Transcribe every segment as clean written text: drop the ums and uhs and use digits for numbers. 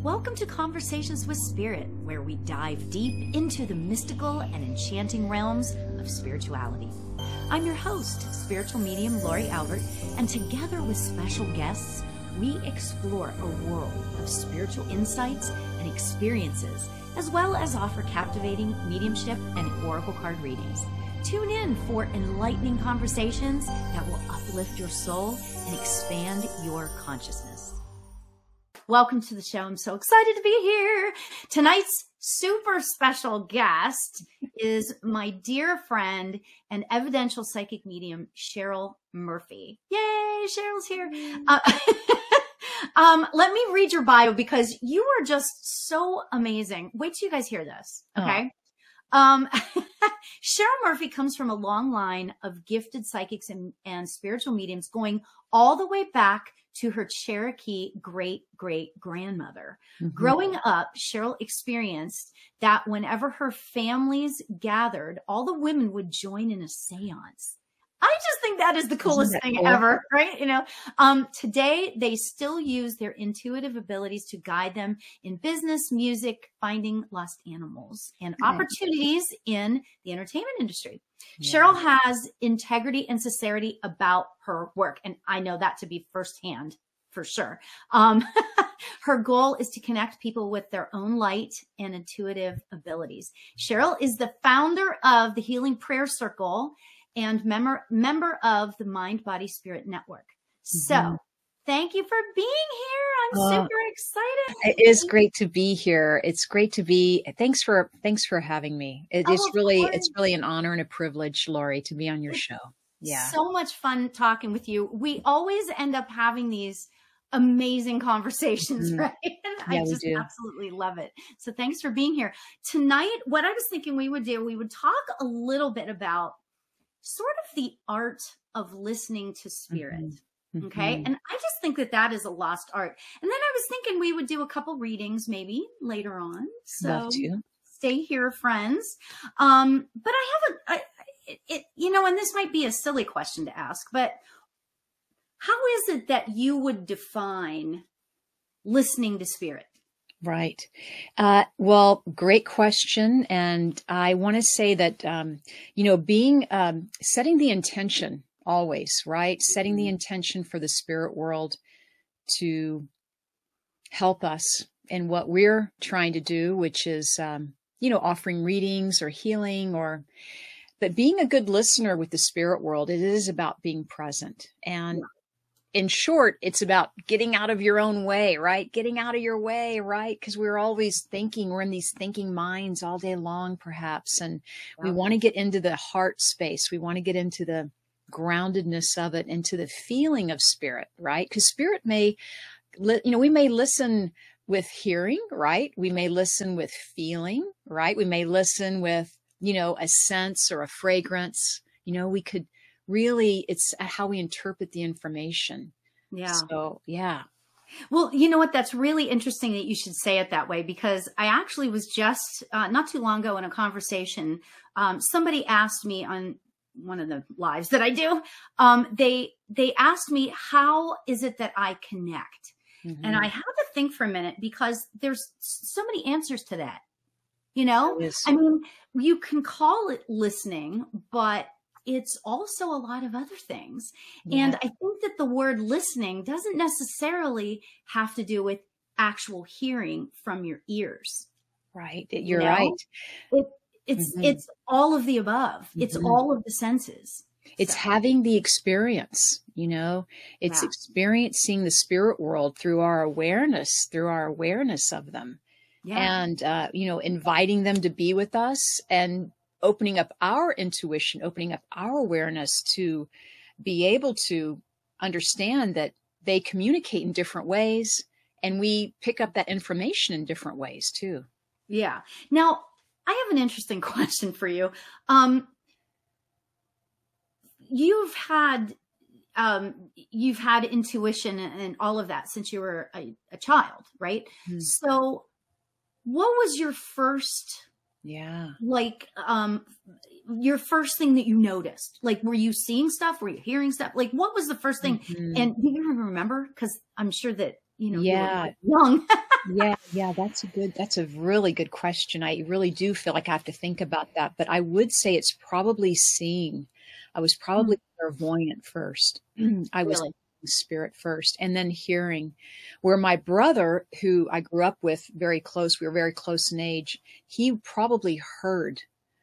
Welcome to Conversations with Spirit, where we dive deep into the mystical and enchanting realms of spirituality. I'm your host, spiritual medium Lori Albert, and together with special guests, we explore a world of spiritual insights and experiences, as well as offer captivating mediumship and oracle card readings. Tune in for enlightening conversations that will uplift your soul and expand your consciousness. Welcome to the show. I'm so excited to be here. Tonight's super special guest is my dear friend and evidential psychic medium, Cheryl Murphy. Yay, Cheryl's here. Let me read your bio because you are just so amazing. Wait till you guys hear this, okay? Cheryl Murphy comes from a long line of gifted psychics and spiritual mediums going all the way back to her Cherokee great-great-grandmother. Mm-hmm. Growing up, Cheryl experienced that whenever her families gathered, all the women would join in a seance. I just think that is the coolest thing cool? Ever, right? You know, today they still use their intuitive abilities to guide them in business, music, finding lost animals, and opportunities in the entertainment industry. Yeah. Cheryl has integrity and sincerity about her work, and I know that to be firsthand for sure. Her goal is to connect people with their own light and intuitive abilities. Cheryl is the founder of the Healing Prayer Circle and member of the Mind, Body, Spirit Network. So thank you for being here. I'm super excited. It is great to be here. It's great to be. Thanks for having me. It's really an honor and a privilege, Lori, to be on your show. Yeah. So much fun talking with you. We always end up having these amazing conversations, right? And I just absolutely love it. So thanks for being here. Tonight, what I was thinking we would do, we would talk a little bit about sort of the art of listening to spirit. Okay. And I just think that that is a lost art. And then I was thinking we would do a couple readings maybe later on. So stay here, friends. But I haven't, you know, and this might be a silly question to ask, but how is it that you would define listening to spirit? Right. Well, great question. And I want to say that, you know, setting the intention always, right? Setting the intention for the spirit world to help us in what we're trying to do, which is, you know, offering readings or healing but being a good listener with the spirit world, it is about being present. And in short, it's about getting out of your own way, right? Getting out of your way, right? Because we're always thinking, we're in these thinking minds all day long, perhaps. And we want to get into the heart space. We want to get into the groundedness of it, into the feeling of spirit, right? Because spirit we may listen with hearing, right? We may listen with feeling, right? We may listen with, you know, a sense or a fragrance. You know, we could really, it's how we interpret the information. Yeah. So, yeah. Well, you know what? That's really interesting that you should say it that way, because I actually was just not too long ago in a conversation. Somebody asked me on one of the lives that I do. They asked me, how is it that I connect? And I had to think for a minute, because there's so many answers to that. You know, I mean, you can call it listening, but it's also a lot of other things. Yeah. And I think that the word listening doesn't necessarily have to do with actual hearing from your ears. Right. You're right. It's all of the above. It's all of the senses. It's having the experience, you know, it's experiencing the spirit world through our awareness of them. Yeah. And, you know, inviting them to be with us and opening up our intuition, opening up our awareness to be able to understand that they communicate in different ways, and we pick up that information in different ways too. Yeah. Now, I have an interesting question for you. You've had intuition and all of that since you were a child, right? So what was your first your first thing that you noticed? Like, were you seeing stuff? Were you hearing stuff? Like, what was the first thing? And do you even remember? Because I'm sure that, you know, you were young. Yeah, that's a really good question. I really do feel like I have to think about that, but I would say it's probably seeing. I was Hmm, probably clairvoyant first. I was really? spirit first, and then hearing. Where my brother, who I grew up with very close, we were very close in age, he probably heard,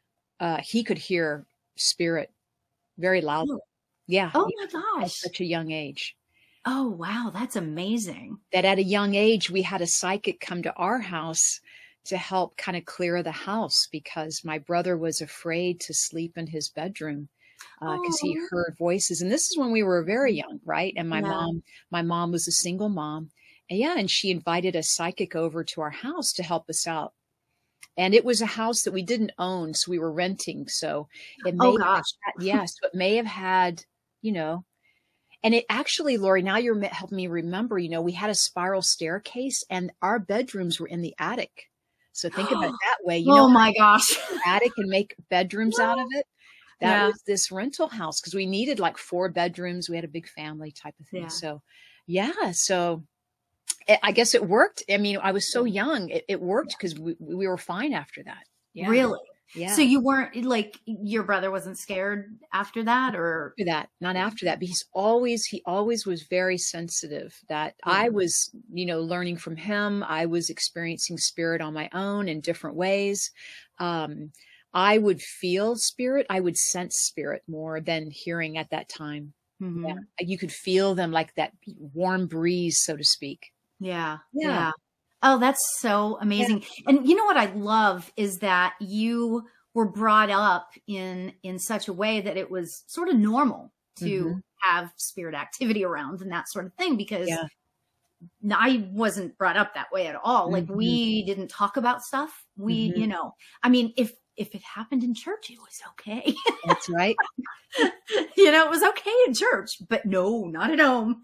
he could hear spirit very loud. Really? Yeah, Oh yeah, my at gosh. such a young age. Oh, wow. That's amazing. That at a young age, we had a psychic come to our house to help kind of clear the house because my brother was afraid to sleep in his bedroom because he Oh, heard voices. And this is when we were very young, right? And yeah. my mom was a single mom. And yeah, and she invited a psychic over to our house to help us out. And it was a house that we didn't own, so we were renting. So it Oh may have gosh. had, yes, so it may have had, you know, and it actually, Lori, now you're helping me remember, we had a spiral staircase and our bedrooms were in the attic. So think about it that way. You know Oh how my gosh. you attic and make bedrooms out of it? That Yeah. was this rental house because we needed like 4 bedrooms. We had a big family type of thing. Yeah. So yeah, so I guess it worked. I mean, I was so young. It worked because we were fine after that. Yeah. Really? Yeah. So you weren't like your brother wasn't scared after that or After that, not after that, but he always was very sensitive that yeah. I was, learning from him. I was experiencing spirit on my own in different ways. Um, I would feel spirit. I would sense spirit more than hearing at that time. Yeah. Hmm. You could feel them like that warm breeze, so to speak. Yeah. Yeah. Yeah. Oh, that's so Yeah. amazing. And you know what I love is that you were brought up in such a way that it was sort of normal to Hmm. have spirit activity around and that sort of thing because Yeah. I wasn't brought up that way at all. Like Hmm. we didn't talk about stuff. We, Hmm. I mean, if it happened in church, it was okay. That's right. It was okay in church, but no, not at home.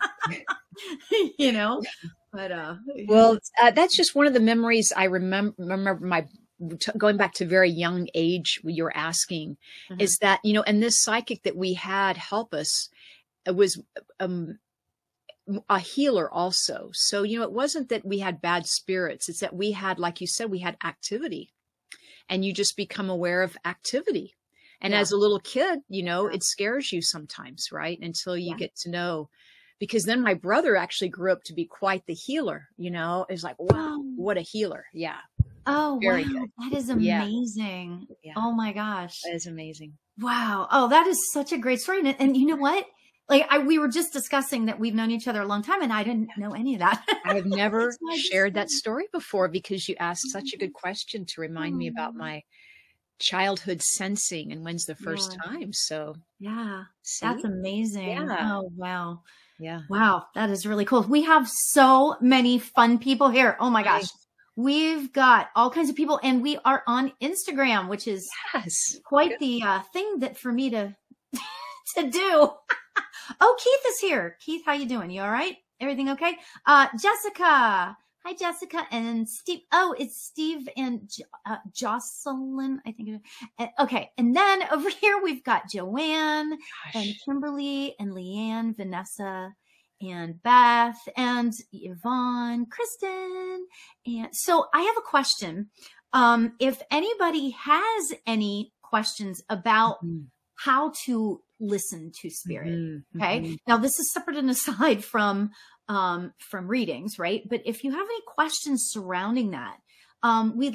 you know, but Well, that's just one of the memories I remember my going back to very young age. You were asking mhm. is that, and this psychic that we had help us was um, a healer also. So, it wasn't that we had bad spirits. It's that we had, like you said, we had activity and you just become aware of activity. And Yeah, as a little kid, yeah, it scares you sometimes, right? Until you yeah. get to know. Because then my brother actually grew up to be quite the healer, It's like, wow, Oh, what a healer. Yeah. oh, Very wow. good. That is Yeah. amazing. Yeah. Oh my gosh. That is amazing. Wow. Oh, that is such a great story. And you know what? Like we were just discussing that we've known each other a long time and I didn't know any of that. I have never So I just, shared that story before because you asked such a good question to remind me about oh, my childhood sensing and when's the first yeah. time. So, Yeah. That's see? amazing. Yeah. Oh, wow. Yeah. Wow, that is really cool. We have so many fun people here. Oh my gosh. Right. We've got all kinds of people and we are on Instagram, which is Yes. quite Good. the thing that for me to to do. Oh, Keith is here. Keith, how you doing? You all right? Everything okay? Jessica. Hi, Jessica and Steve. Oh, it's Steve and Jocelyn, I think. Okay. And then over here, we've got Joanne and Gosh. Kimberly and Leanne, Vanessa and Beth and Yvonne, Kristen. And so I have a question. If anybody has any questions about Mhm. how to listen to spirit. Mhm. Okay. Mhm. Now this is separate and aside from readings, right? But if you have any questions surrounding that, we'd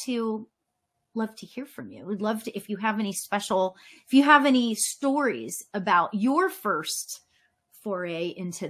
love to hear from you. We'd love to, if you have any stories about your first foray into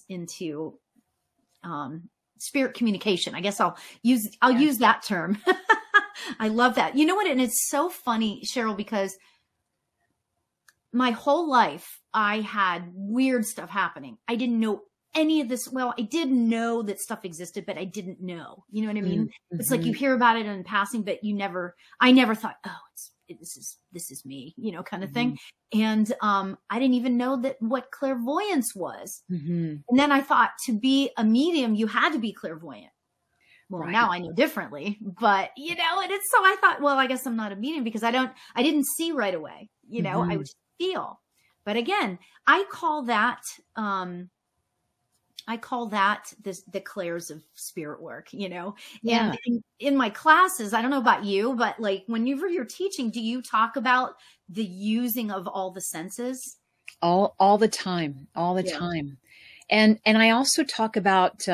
spirit communication. I guess I'll Yeah. use that term. I love that. You know what? And it's so funny, Cheryl, because my whole life I had weird stuff happening. I didn't know any of this. Well, I did know that stuff existed, but I didn't know. You know what I mean? It's like you Mhm. hear about it in passing, but I never thought, oh, this is me, kind of thing. Mhm. And I didn't even know that what clairvoyance was. Mhm. And then I thought to be a medium, you had to be clairvoyant. Well, Right. now I know differently, but and it's so I thought, well, I guess I'm not a medium because I didn't see right away. I would Mhm. just feel. But again, I call that I call that the clairs of spirit work, you know. Yeah. And in my classes, I don't know about you, but like whenever you're teaching, do you talk about the using of all the senses? All the time, all the Yeah. time. And I also talk about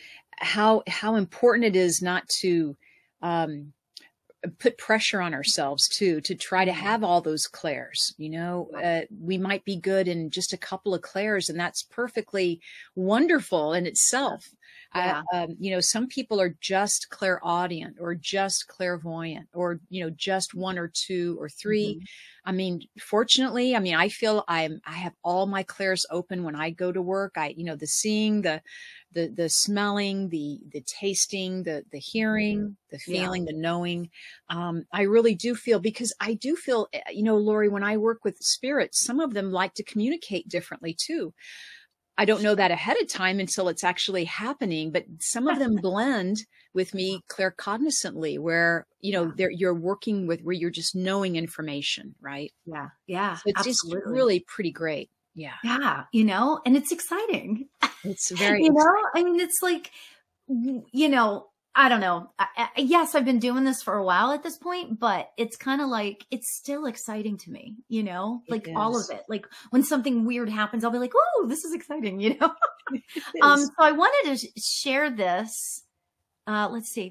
how important it is not to um, put pressure on ourselves too, to try to have all those clairs. You know, we might be good in just a couple of clairs, and that's perfectly wonderful in itself. Yeah. You know, some people are just clairaudient or just clairvoyant or, you know, just one or two or three. Mhm. I mean, fortunately, I mean, I feel I have all my clairs open when I go to work. You know, the seeing, the smelling, the tasting, the hearing, the Yeah. feeling, the knowing. I really do feel, because I do feel, you know, Lori, when I work with spirits, some of them like to communicate differently too. I don't know that ahead of time until it's actually happening, but some of them blend with me claircognizantly, where, you know, you're working with, where you're just knowing information, right? Yeah. Yeah. So it's just Absolutely. really pretty great. Yeah. Yeah. You know, and it's exciting. It's very You know, exciting. I mean, it's like, you know, I don't know. Yes, I've been doing this for a while at this point, but it's kind of like, it's still exciting to me, you know, It like all of is. it. Like when something weird happens, I'll be like, oh, this is exciting, you know? It is. So I wanted to share this. Let's see.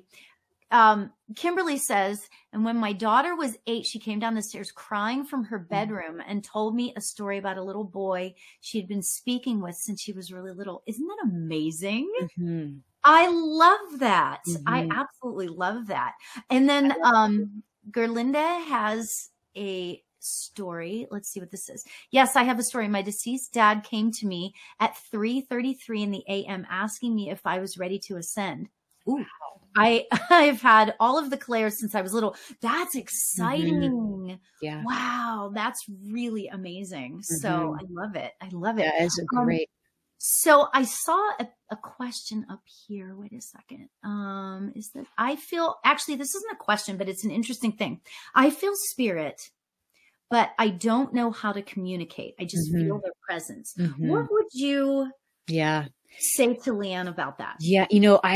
Kimberly says, and when my daughter was 8, she came down the stairs crying from her bedroom and told me a story about a little boy she had been speaking with since she was really little. Isn't that amazing? Mhm. I love that. I Mhm. absolutely love that. And then Gerlinda has a story. Let's see what this is. Yes, I have a story. My deceased dad came to me at 3:33 in the AM asking me if I was ready to ascend. Ooh, I've had all of the clairs since I was little. That's Mhm. exciting. Yeah. Wow, that's really amazing. So Mhm. I love it. I love it. That is a Um, great. so I saw a question up here. Wait a second. Is that I feel actually this isn't a question, but it's an interesting thing. I feel spirit, but I don't know how to communicate. I just feel Mhm. their presence. What Mhm. would you Yeah. say to Leanne about that? Yeah, you know,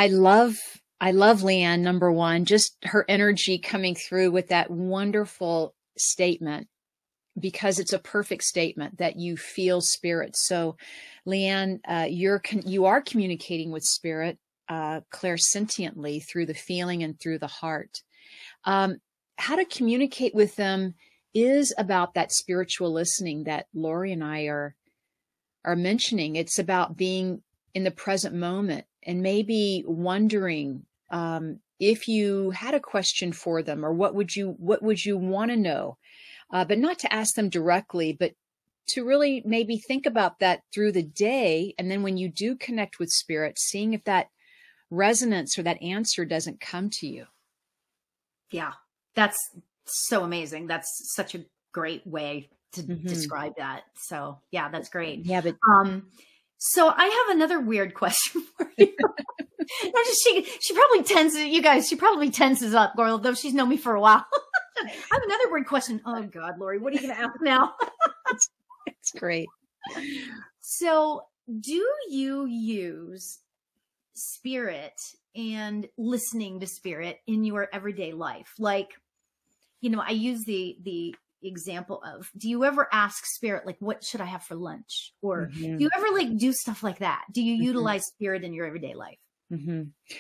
I love Leanne, number one, just her energy coming through with that wonderful statement, because it's a perfect statement that you feel spirit. So, Leanne, you are communicating with spirit clairsentiently through the feeling and through the heart. Um, how to communicate with them is about that spiritual listening that Lori and I are mentioning. It's about being in the present moment and maybe wondering if you had a question for them, or what would you want to know, but not to ask them directly, but to really maybe think about that through the day. And then when you do connect with spirit, seeing if that resonance or that answer doesn't come to you. Yeah, that's so amazing. That's such a great way to Hmm. describe that. So yeah, that's great. Yeah, but Um, so I have another weird question for you. No, just she probably tenses you guys. She probably tenses up, girl, though she's known me for a while. I have another weird question. Oh God, Lori, what are you going to ask now? it's, it's great. So, do you use spirit and listening to spirit in your everyday life? Like, you know, I use the example of, do you ever ask spirit like, what should I have for lunch? Or do Hmm. you ever like do stuff like that? Do you Hmm. utilize spirit in your everyday life? Hmm.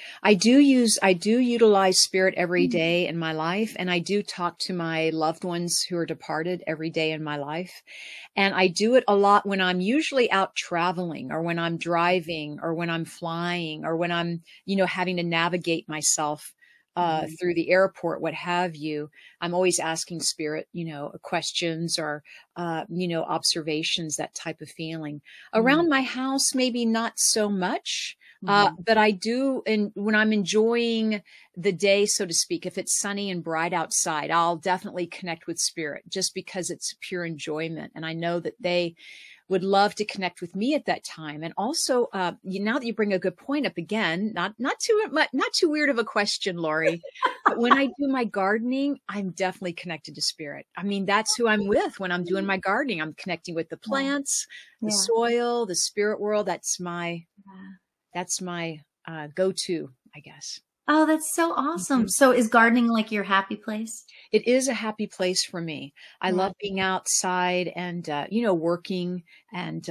I do utilize spirit every day in my life, and I do talk to my loved ones who are departed every day in my life. And I do it a lot when I'm usually out traveling, or when I'm driving, or when I'm flying, or when I'm, you know, having to navigate myself Mhm. through the airport, what have you. I'm always asking spirit, you know, questions, or, you know, observations, that type of feeling. Mhm. Around my house, maybe not so much. Mhm. But I do, and when I'm enjoying the day, so to speak, if it's sunny and bright outside, I'll definitely connect with spirit, just because it's pure enjoyment. And I know that they would love to connect with me at that time. And also, now that you bring a good point up again, not too weird of a question, Lori, but when I do my gardening, I'm definitely connected to spirit. I mean, that's who I'm with when I'm doing my gardening. I'm connecting with the Yeah. plants, the Yeah. soil, the spirit world. That's That's my go-to, I guess. Oh, that's so awesome. Mhm. So is gardening like your happy place? It is a happy place for me. I Yeah. love being outside and, working and,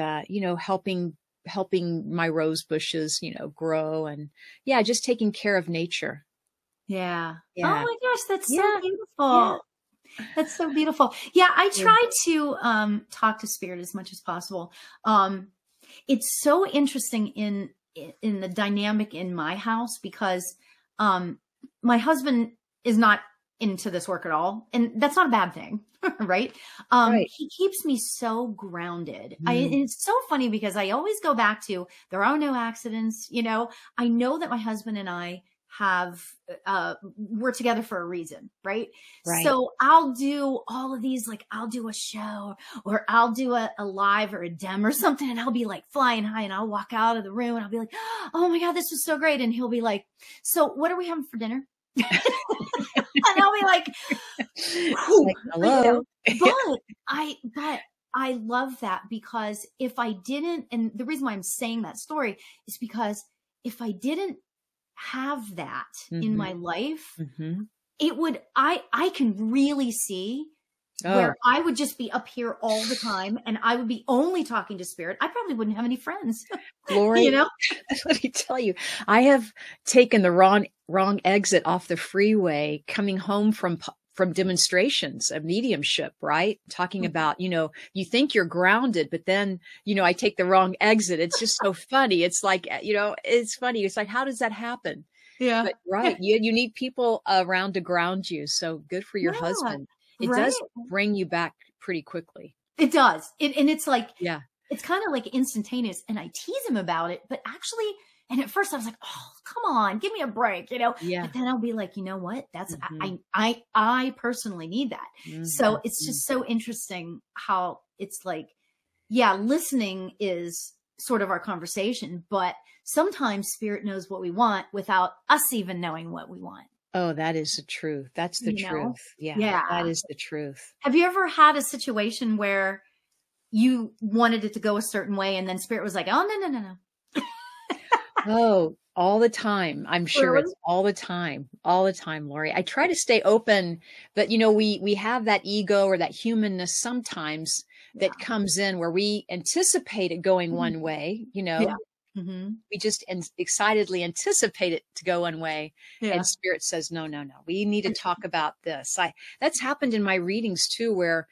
helping my rose bushes, grow and yeah, just taking care of nature. Yeah. Oh Yeah. my gosh, that's so Yeah. Yeah. beautiful. That's so beautiful. Yeah, I Yeah. try to talk to spirit as much as possible. Um it's so interesting in the dynamic in my house because um my husband is not into this work at all, and that's not a bad thing. Right. Right. He keeps me so grounded. And Mm. it's so funny because I always go back to there are no accidents. I know that my husband and I have we're together for a reason, right? Right. So I'll do all of these, like I'll do a show or I'll do a live or a dem or something, and I'll be like flying high, and I'll walk out of the room and I'll be like, oh my God, this was so great. And he'll be like, so what are we having for dinner? And I'll be like, whew, Like, hello. but I love that because if I didn't, and the reason why I'm saying that story is because if I didn't have that in Mhm. my life, Mhm. it would, I can really see Oh, where I would just be up here all the time and I would be only talking to spirit. I probably wouldn't have any friends, you Lori, know? let me tell you, I have taken the wrong exit off the freeway coming home from demonstrations of mediumship, right? Talking about, you think you're grounded, but then, I take the wrong exit. It's just so funny. It's like, it's funny. It's like, how does that happen? Yeah. But right, you need people around to ground you. So good for your Yeah. husband. It Right. does bring you back pretty quickly. It does. And it's like, Yeah. it's kind of like instantaneous. And I tease him about it, but actually, and at first I was like, oh, come on, give me a break. Yeah. But then I'll be like, you know what? That's, Mhm. I personally need that. So Mhm. it's just so interesting how it's like, yeah, listening is sort of our conversation, but sometimes spirit knows what we want without us even knowing what we want, Oh, that is the truth. That's the you know? truth. Yeah, that Yeah. is the truth. Have you ever had a situation where you wanted it to go a certain way and then spirit was like, oh, no, no, no, no. Oh, all the time. I'm sure Really? it's all the time, Lori. I try to stay open, but we have that ego or that humanness sometimes Yeah. that comes in where we anticipate it going Mhm. one way, Yeah. Hmm. we just excitedly anticipate it to go one way, and Yeah. spirit says, no, no, no, we need to talk about this. That's happened in my readings too, where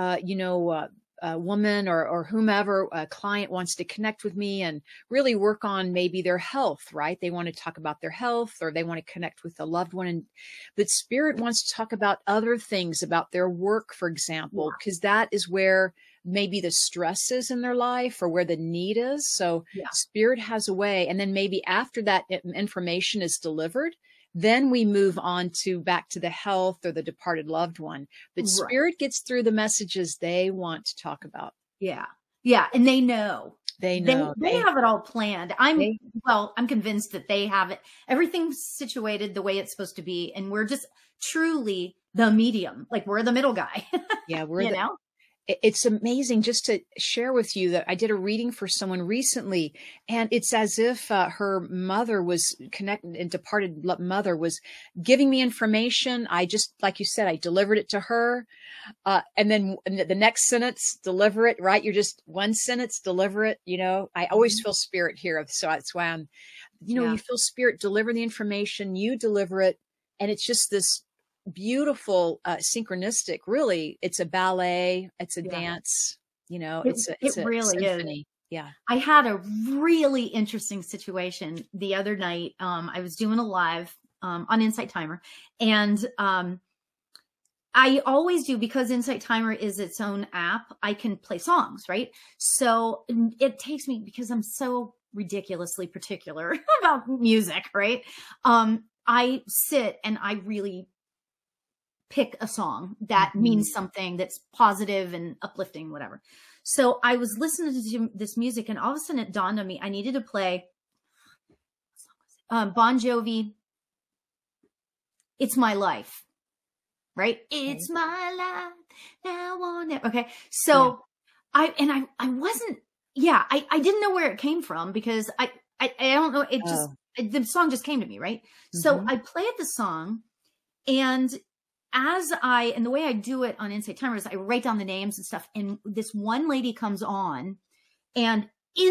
a woman or whomever, a client wants to connect with me and really work on maybe their health, right? They want to talk about their health or they want to connect with a loved one, and but spirit wants to talk about other things, about their work, for example, Yeah. because that is where maybe the stress is in their life or where the need is. So Yeah. spirit has a way. And then maybe after that information is delivered, then we move on to back to the health or the departed loved one. But Right. spirit gets through the messages they want to talk about. Yeah. Yeah. And they know. They They know they have it all planned. I'm they, well, I'm convinced that they have it. Everything's situated the way it's supposed to be. And we're just truly the medium. Like we're the middle guy. yeah, You know? it's amazing just to share with you that I did a reading for someone recently, and it's as if her mother was connected and departed mother was giving me information. I just, like you said, I delivered it to her. And then the next sentence, deliver it, right? You're just one sentence, deliver it. I always Mhm. feel spirit here. So that's why Yeah. you feel spirit deliver the information, you deliver it. And it's just this beautiful, synchronistic, really. It's a ballet, it's a Yeah. dance, It it's it a really is. symphony. Yeah. I had a really interesting situation the other night. I was doing a live on Insight Timer, and I always do because Insight Timer is its own app. I can play songs, right? So it takes me because I'm so ridiculously particular about music, right? I sit and I really pick a song that Mhm. means something that's positive and uplifting, whatever. So I was listening to this music, and all of a sudden it dawned on me I needed to play Bon Jovi, "It's My Life," right? Okay. It's my life now or never. Okay, Yeah. so I wasn't. Yeah, I didn't know where it came from because I don't know. Oh. The song just came to me, right? So Hmm. I played the song, and and the way I do it on Insight Timer is I write down the names and stuff. And this one lady comes on, and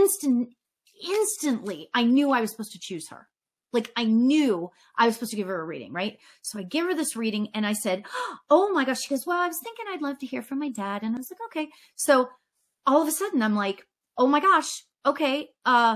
instantly I knew I was supposed to choose her. Like I knew I was supposed to give her a reading, right? So I give her this reading and I said, oh my gosh. She goes, well, I was thinking I'd love to hear from my dad. And I was like, okay. So all of a sudden I'm like, oh my gosh. Okay.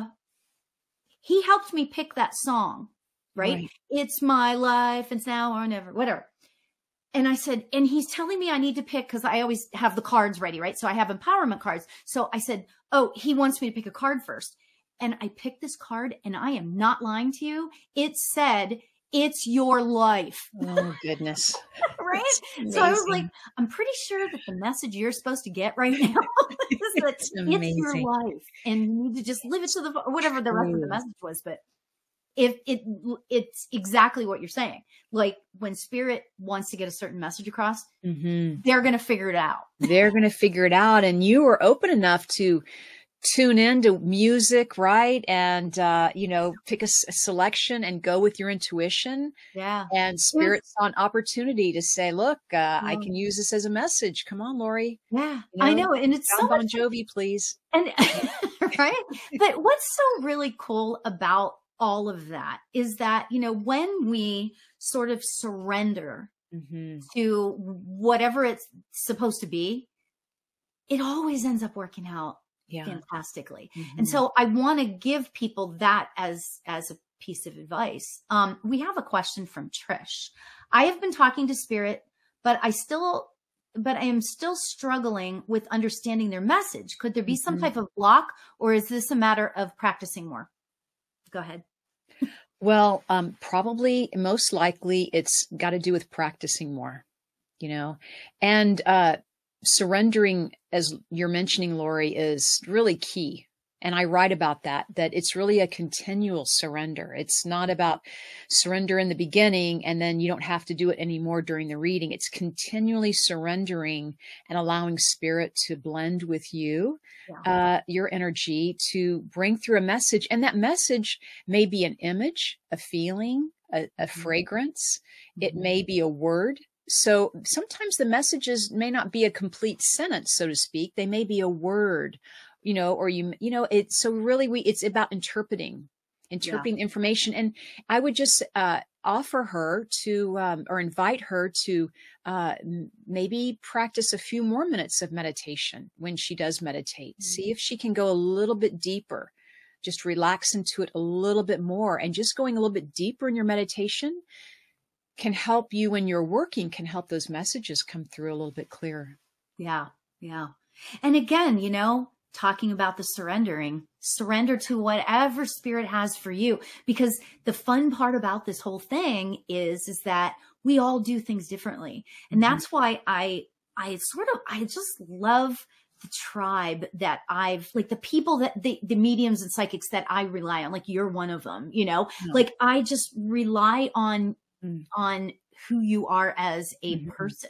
He helped me pick that song, right? Right. It's my life. It's now or never, whatever. And I said, and he's telling me I need to pick, because I always have the cards ready, right? So I have empowerment cards. So I said, oh, he wants me to pick a card first. And I picked this card, and I am not lying to you. It said, it's your life. Oh, goodness. Right? That's So I was like, amazing. I'm pretty sure that the message you're supposed to get right now is that It's it's your amazing. life, and you need to just live it to the, whatever the rest of the True. message was. But if it's exactly what you're saying. Like when spirit wants to get a certain message across, Hmm. they're going to figure it out. They're going to figure it out. And you were open enough to tune into music, right? And, pick a selection and go with your intuition. Yeah. And It was, spirit saw an opportunity to say, look, I can use this as a message. Come on, Lori. yeah, I know. And it's so John much Bon Jovi, please. And right. But what's so really cool about all of that is that, when we sort of surrender Hmm. to whatever it's supposed to be, it always ends up working out Yeah. fantastically. And Hmm. so I want to give people that as a piece of advice. We have a question from Trish. I have been talking to spirit, but I am still struggling with understanding their message. Could there be some Hmm. type of block, or is this a matter of practicing more? Go ahead. Well, probably most likely it's got to do with practicing more, and surrendering, as you're mentioning, Lori, is really key. And I write about that it's really a continual surrender. It's not about surrender in the beginning and then you don't have to do it anymore during the reading. It's continually surrendering and allowing spirit to blend with you, Yeah. your energy, to bring through a message. And that message may be an image, a feeling, a fragrance. It may be a word. So sometimes the messages may not be a complete sentence, so to speak. They may be a word, or it's so really it's about interpreting Yeah. information. And I would just offer her to, or invite her to maybe practice a few more minutes of meditation when she does meditate. See if she can go a little bit deeper, just relax into it a little bit more. And just going a little bit deeper in your meditation can help you when you're working, can help those messages come through a little bit clearer. Yeah. Yeah. And again, talking about the surrender to whatever spirit has for you, because the fun part about this whole thing is that we all do things differently. And that's why I just love the tribe that like the people that the mediums and psychics that I rely on, like you're one of them, like I just rely on who you are as a person,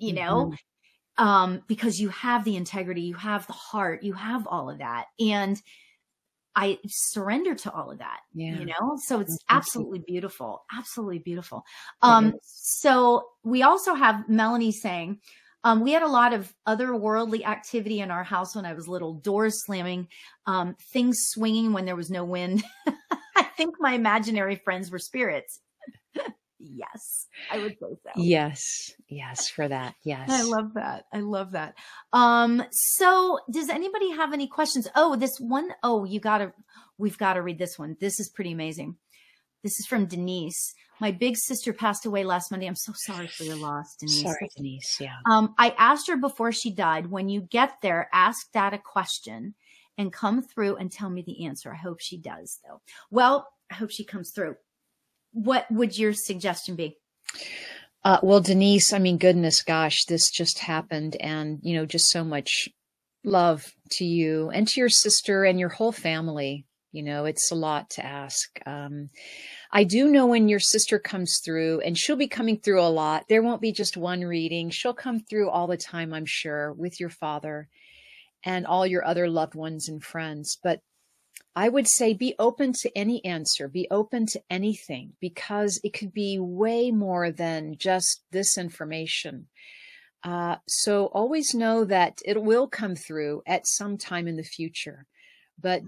because you have the integrity, you have the heart, you have all of that. And I surrender to all of that, so it's absolutely beautiful. Absolutely beautiful. So we also have Melanie saying, we had a lot of otherworldly activity in our house when I was little, doors slamming, things swinging when there was no wind. I think my imaginary friends were spirits. Yes, I would say so. Yes, for that. Yes. I love that. I love that. So does anybody have any questions? Oh, this one. Oh, we've got to read this one. This is pretty amazing. This is from Denise. My big sister passed away last Monday. I'm so sorry for your loss, Denise. Sorry, Denise. Yeah. I asked her before she died, when you get there, ask Dad a question and come through and tell me the answer. I hope she does, though. Well, I hope she comes through. What would your suggestion be? Well, Denise, I mean, goodness, gosh, this just happened. And, just so much love to you and to your sister and your whole family. It's a lot to ask. I do know when your sister comes through, and she'll be coming through a lot, there won't be just one reading. She'll come through all the time, I'm sure, with your father and all your other loved ones and friends. But I would say be open to any answer, be open to anything, because it could be way more than just this information. So always know that it will come through at some time in the future, but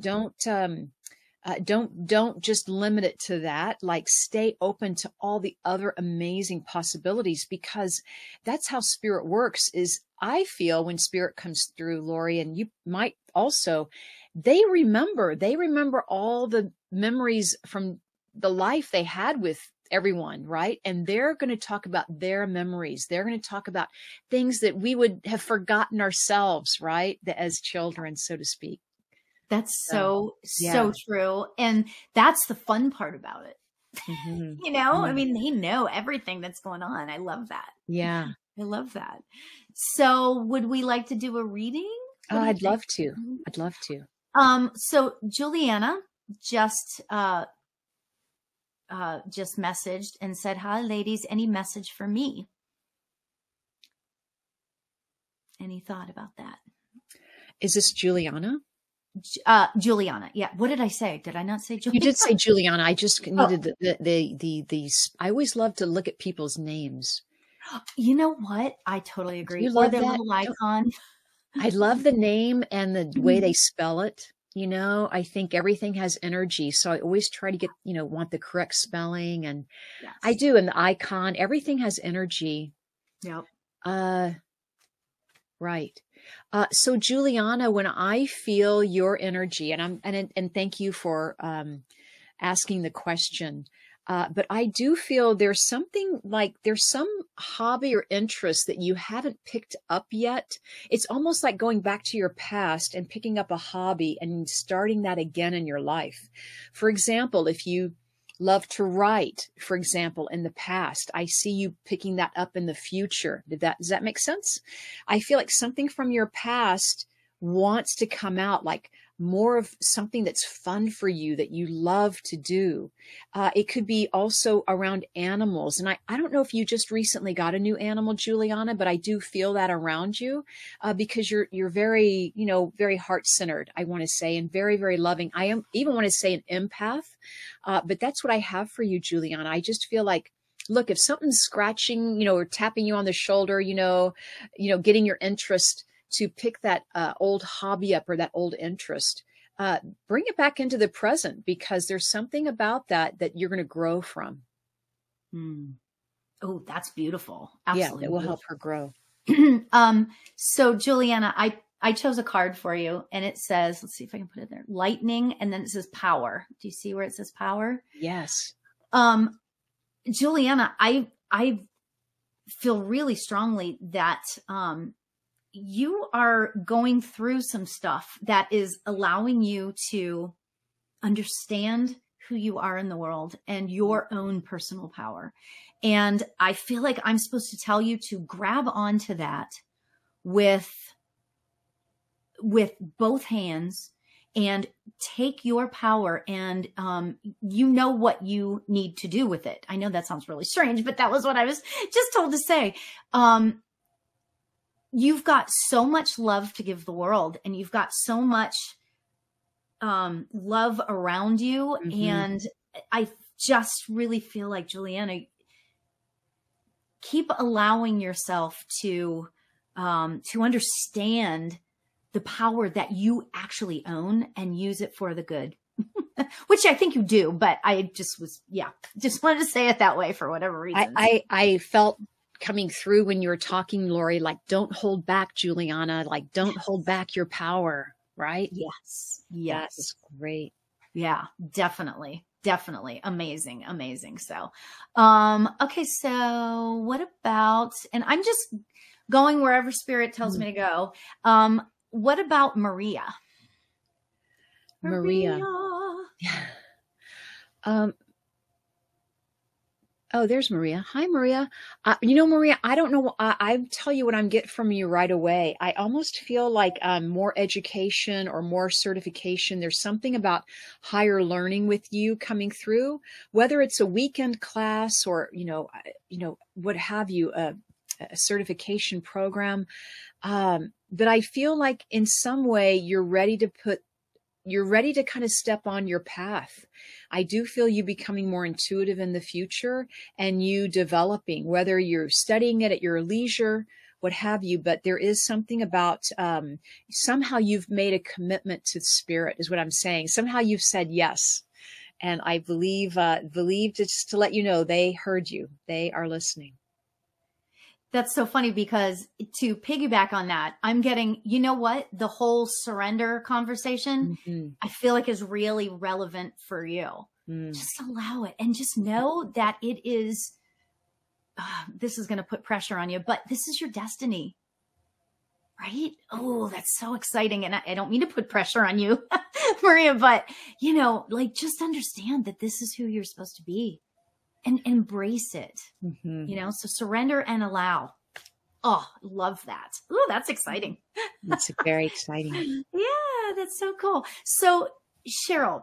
don't just limit it to that. Like, stay open to all the other amazing possibilities, because that's how spirit works. Is, I feel, when spirit comes through, Lori, and you might also, they remember all the memories from the life they had with everyone, right? And they're going to talk about their memories. They're going to talk about things that we would have forgotten ourselves, right? As children, so to speak. That's So, so true. And that's the fun part about it. mhm. You know, I Yeah. mean, they know everything that's going on. I love that. Yeah. I love that. So would we like to do a reading? Oh, What do you I'd think? love to. I'd love to. So Juliana just messaged and said, "Hi ladies, any message for me?" Any thought about that? Is this Juliana? Juliana. Yeah. What did I say? Did I not say You Juliana? did say Juliana. I just Oh, needed the I always love to look at people's names. you know what? I totally Do agree. you Or love their that? little icon. I love the name and the way they spell it. You know, I think everything has energy. So I always try to get, want the correct spelling. And I Yes. do. And the icon, everything has energy. Yep. Right. So Juliana, when I feel your energy, and thank you for asking the question. But I do feel there's something, like there's some hobby or interest that you haven't picked up yet. It's almost like going back to your past and picking up a hobby and starting that again in your life. For example, if you love to write, for example, in the past, I see you picking that up in the future. Does that make sense? I feel like something from your past wants to come out, like more of something that's fun for you that you love to do. It could be also around animals. And I don't know if you just recently got a new animal, Juliana, but I do feel that around you, because you're very, very heart-centered, I want to say, and very, very loving. I even want to say an empath. But that's what I have for you, Juliana. I just feel like, look, if something's scratching, or tapping you on the shoulder, getting your interest to pick that old hobby up or that old interest, bring it back into the present, because there's something about that you're going to grow from. Oh, that's beautiful. Yeah, Absolutely that will help her grow. So Juliana, I chose a card for you, and it says, let's see if I can put it there, lightning, and then it says power. Do you see where it says power? Yes. Juliana, I feel really strongly that you are going through some stuff that is allowing you to understand who you are in the world and your own personal power. And I feel like I'm supposed to tell you to grab onto that with both hands and take your power, and you know what you need to do with it. I know that sounds really strange, but that was what I was just told to say. You've got so much love to give the world, and you've got so much love around you. Mm-hmm. And I just really feel like, Juliana, keep allowing yourself to understand the power that you actually own and use it for the good, which I think you do. But I just wanted to say it that way for whatever reason. I felt coming through when you were talking, Lori, like, don't hold back, Juliana, like, don't hold back your power, right? Yes. That is great. Yeah, definitely. Definitely. Amazing. So, okay. So what about, and I'm just going wherever spirit tells me to go. What about Maria? Maria. Oh, there's Maria. Hi, Maria. Maria, I don't know. I tell you what I'm getting from you right away. I almost feel like more education or more certification. There's something about higher learning with you coming through, whether it's a weekend class or, what have you, a certification program. But I feel like in some way you're ready to put you're ready to kind of step on your path. I do feel you becoming more intuitive in the future and you developing, whether you're studying it at your leisure, what have you, but there is something about somehow you've made a commitment to spirit is what I'm saying. Somehow you've said yes. And I believe just to let you know, they heard you. They are listening. That's so funny because to piggyback on that, I'm getting, you know what? The whole surrender conversation, I feel like is really relevant for you. Just allow it and just know that it is, this is going to put pressure on you, but this is your destiny, right? Oh, that's so exciting. And I don't mean to put pressure on you, Maria, but you know, like just understand that this is who you're supposed to be. And embrace it, you know, so surrender and allow. Oh, love that. Oh, that's exciting. That's very exciting. Yeah, that's so cool. So Cheryl,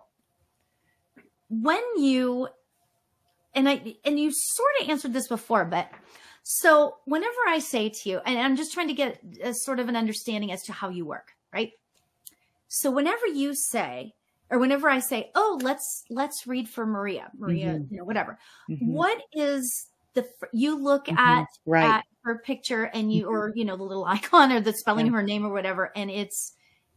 when you, and you sort of answered this before, but so whenever I say to you, and I'm just trying to get a sort of an understanding as to how you work, right? So whenever you say, or whenever I say, oh, let's read for Maria, you know, whatever. What is you look at her picture and you, or, you know, the little icon or the spelling of her name or whatever. And it's,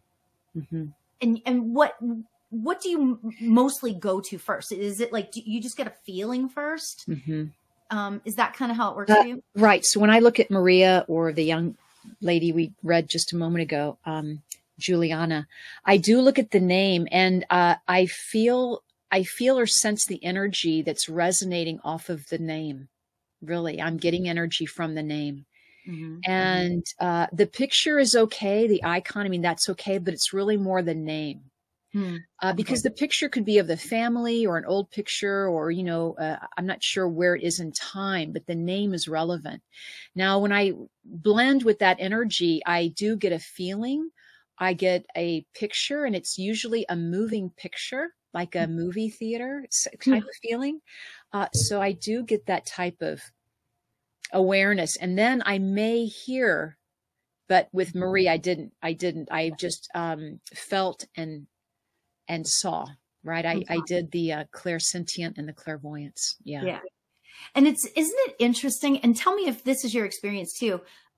and what do you mostly go to first? Is it like, do you just get a feeling first? Is that kind of how it works for you? Right. So when I look at Maria or the young lady we read just a moment ago, Juliana, I do look at the name and I feel or sense the energy that's resonating off of the name. Really, I'm getting energy from the name. And the picture is okay. The icon, I mean, that's okay, but it's really more the name. Because the picture could be of the family or an old picture or, you know, I'm not sure where it is in time, but the name is relevant. Now, when I blend with that energy, I do get a feeling. I get a picture, and it's usually a moving picture, like a movie theater type of feeling. So I do get that type of awareness. And then I may hear, but with Marie, I didn't. I just felt and saw, right? I did the clairsentient and the clairvoyance. Yeah. And isn't it interesting? And tell me if this is your experience too.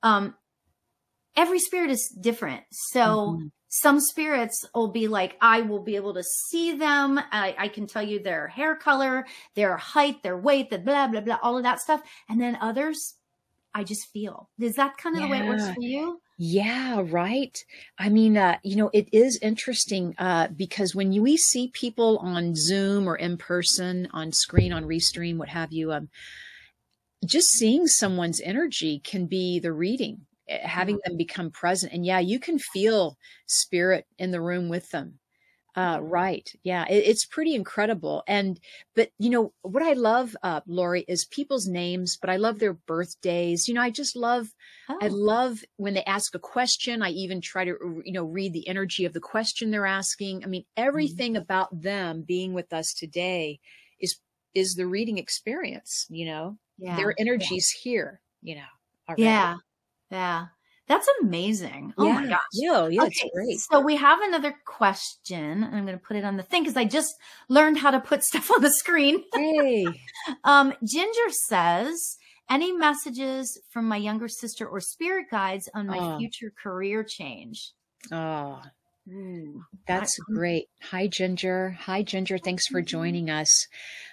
Every spirit is different. So some spirits will be like, I will be able to see them. I can tell you their hair color, their height, their weight, the blah, blah, blah, all of that stuff. And then others, I just feel. Is that kind of the way it works for you? Yeah, right. I mean, you know, it is interesting because when we see people on Zoom or in person, on screen, on Restream, what have you, just seeing someone's energy can be the reading. Having them become present. And yeah, you can feel spirit in the room with them. Right. Yeah. It's pretty incredible. But you know, what I love, Lori, is people's names, but I love their birthdays. You know, I love when they ask a question. I even try to, you know, read the energy of the question they're asking. I mean, everything about them being with us today is the reading experience, you know, their energy's here, you know. Already. Yeah. That's amazing. Oh my gosh. Yeah, okay, it's great. So we have another question. I'm going to put it on the thing because I just learned how to put stuff on the screen. Hey. Ginger says, any messages from my younger sister or spirit guides on my future career change? Oh, that's great. Hi, Ginger. Thanks for joining us.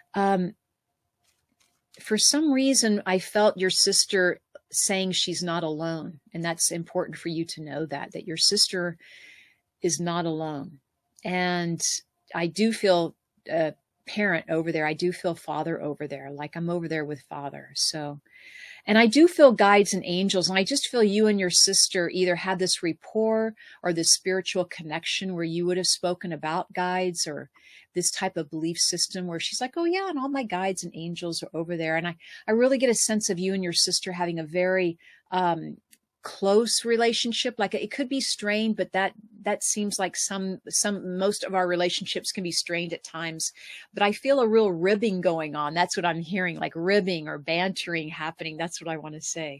For some reason, I felt your sister saying she's not alone. And that's important for you to know that your sister is not alone. And I do feel a parent over there. I do feel father over there. Like I'm over there with father. So, and I do feel guides and angels. And I just feel you and your sister either had this rapport or this spiritual connection where you would have spoken about guides or this type of belief system where she's like, oh yeah, and all my guides and angels are over there. And I really get a sense of you and your sister having a very close relationship. Like it could be strained, but that seems like most of our relationships can be strained at times. But I feel a real ribbing going on. That's what I'm hearing, like ribbing or bantering happening. That's what I want to say.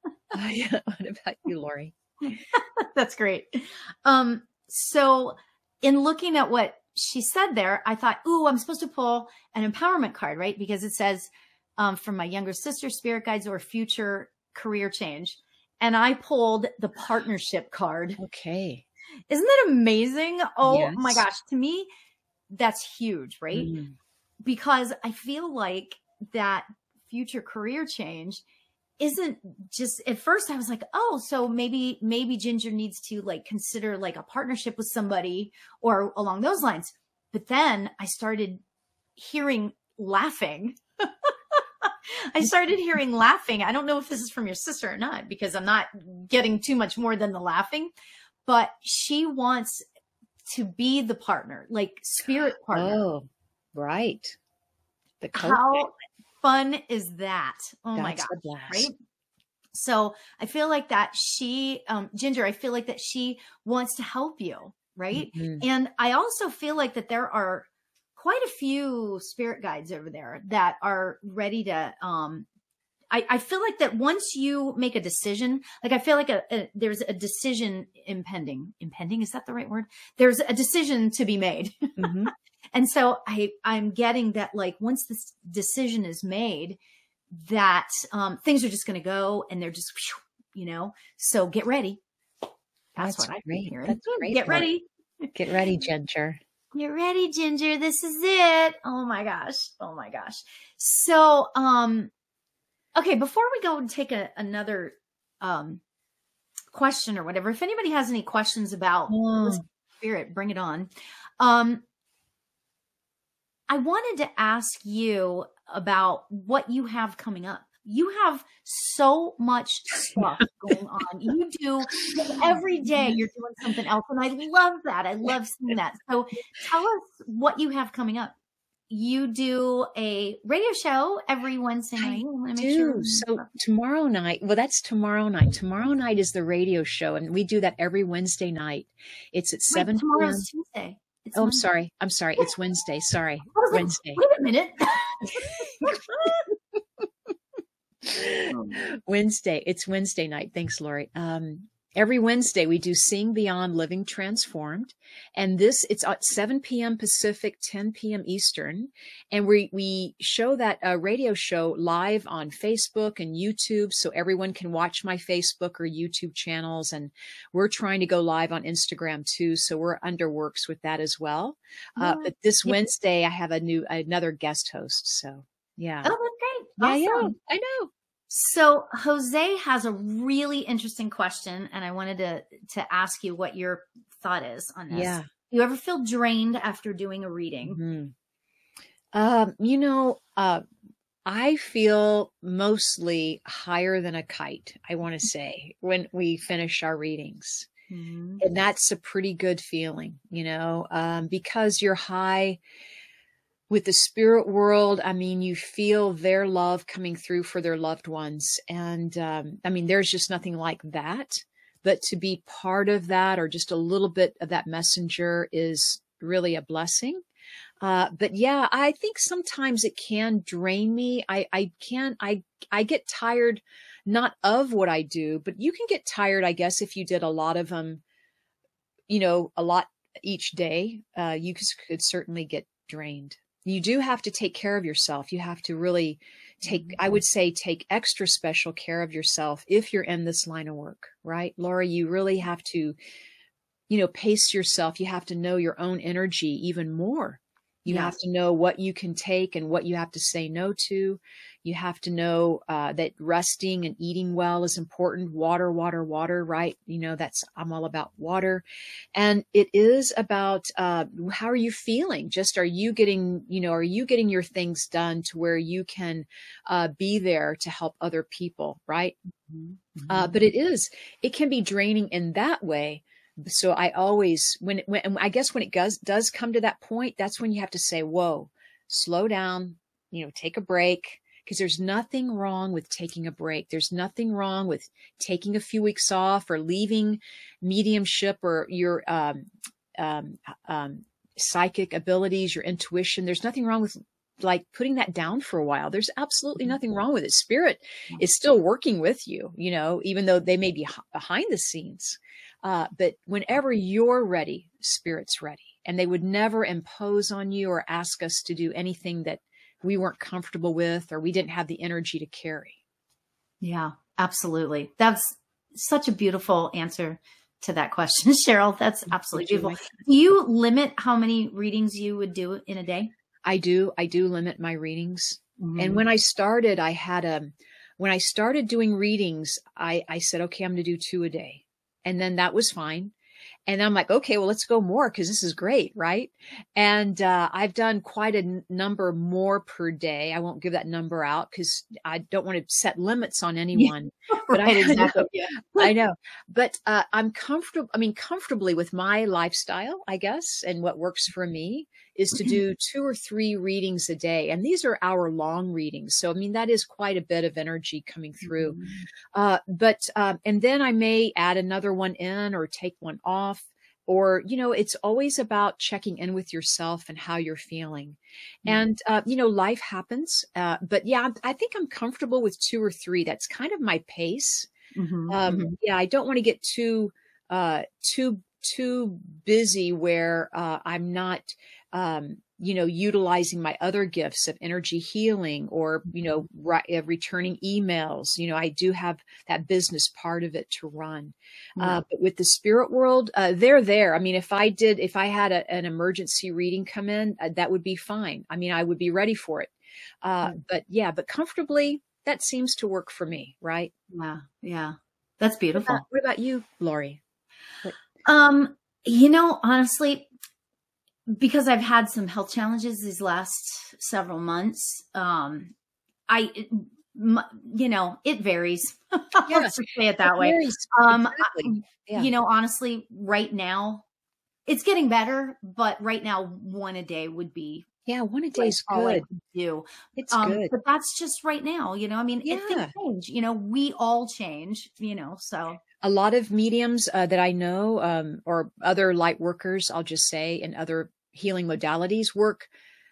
What about you, Lori? That's great. So in looking at what she said there, I thought, ooh, I'm supposed to pull an empowerment card, right? Because it says, from my younger sister, spirit guides, or future career change. And I pulled the partnership card. Okay. Isn't that amazing? Oh my Yes. gosh. To me, that's huge, right? Because I feel like that future career change isn't just, at first I was like, oh, so maybe Ginger needs to like consider like a partnership with somebody or along those lines. But then I started hearing laughing. I started hearing laughing. I don't know if this is from your sister or not, because I'm not getting too much more than the laughing, but she wants to be the partner, like spirit partner. Oh, right. The How fun is that? Oh my That's gosh. a blast. Right? So I feel like that she, Ginger, I feel like that she wants to help you. Right. And I also feel like that there are quite a few spirit guides over there that are ready to, I feel like that once you make a decision, like I feel like there's a decision impending, is that the right word? There's a decision to be made. And so I'm getting that, like, once this decision is made, that things are just going to go, and they're just, you know, so get ready. That's what I'm hearing. That's great. Get ready. Get ready, Ginger. Get ready, Ginger. This is it. Oh my gosh. Oh my gosh. So, okay, before we go and take another question or whatever, if anybody has any questions about spirit, bring it on. I wanted to ask you about what you have coming up. You have so much stuff going on. You do every day, you're doing something else. And I love that. I love seeing that. So tell us what you have coming up. You do a radio show every Wednesday night. I do. So tomorrow night, well, that's tomorrow night. Tomorrow night is the radio show, and we do that every Wednesday night. It's at 7 p.m. Tomorrow's Tuesday. Oh, I'm sorry. It's Wednesday. Sorry. Wednesday. Wait a minute. Wednesday. It's Wednesday night. Thanks, Lori. Every Wednesday we do Seeing Beyond Living Transformed. And it's at 7 p.m. Pacific, 10 p.m. Eastern. And we show that radio show live on Facebook and YouTube. So everyone can watch my Facebook or YouTube channels. And we're trying to go live on Instagram too. So we're under works with that as well. But this Wednesday I have another guest host. So yeah. Oh, that's great. Awesome. Yeah, I know. So Jose has a really interesting question, and I wanted to ask you what your thought is on this. Yeah. You ever feel drained after doing a reading? I feel mostly higher than a kite, I want to say, when we finish our readings. And that's a pretty good feeling, because you're high with the spirit world. I mean, you feel their love coming through for their loved ones. And there's just nothing like that. But to be part of that, or just a little bit of that messenger, is really a blessing. But yeah, I think sometimes it can drain me. I get tired, not of what I do, but you can get tired, I guess, if you did a lot of them, a lot each day, you could certainly get drained. You do have to take care of yourself. You have to really I would say, take extra special care of yourself if you're in this line of work, right? Laura, you really have to, pace yourself. You have to know your own energy even more. You have to know what you can take and what you have to say no to. You have to know that resting and eating well is important. Water, right? I'm all about water. And it is about how are you feeling? Just are you getting your things done to where you can be there to help other people, right? But it can be draining in that way. So I always, when I guess when it does come to that point, that's when you have to say, whoa, slow down, take a break, because there's nothing wrong with taking a break. There's nothing wrong with taking a few weeks off or leaving mediumship or your psychic abilities, your intuition. There's nothing wrong with like putting that down for a while. There's absolutely nothing wrong with it. Spirit is still working with you, even though they may be behind the scenes. But whenever you're ready, Spirit's ready. and they would never impose on you or ask us to do anything that we weren't comfortable with or we didn't have the energy to carry. Yeah, absolutely. That's such a beautiful answer to that question, Cheryl. That's absolutely beautiful. Do you limit how many readings you would do in a day? I do limit my readings. And when I started, when I started doing readings, I said, okay, I'm going to do 2 a day. And then that was fine. And I'm like, okay, well, let's go more because this is great, right? And I've done quite a number more per day. I won't give that number out because I don't want to set limits on anyone. But right, exactly. I know. But I'm comfortable. I mean, comfortably with my lifestyle, I guess, and what works for me is to do 2 or 3 readings a day. And these are hour-long readings. So, I mean, that is quite a bit of energy coming through. And then I may add another one in or take one off. Or, it's always about checking in with yourself and how you're feeling. And, life happens. But yeah, I think I'm comfortable with 2 or 3. That's kind of my pace. Yeah, I don't want to get too busy where I'm not, utilizing my other gifts of energy healing or, returning emails. I do have that business part of it to run. But with the spirit world, they're there. I mean, if I had an emergency reading come in, that would be fine. I mean, I would be ready for it. But comfortably, that seems to work for me. Right. Yeah. Yeah. That's beautiful. What about you, Lori? Honestly, because I've had some health challenges these last several months, it varies. Let's just say it that way. Exactly. Honestly, right now it's getting better, but right now 1 a day would be. Yeah, 1 a day is good. It's good. But that's just right now, I mean, things change, we all change, so. A lot of mediums that I know, or other light workers, I'll just say, and other healing modalities work,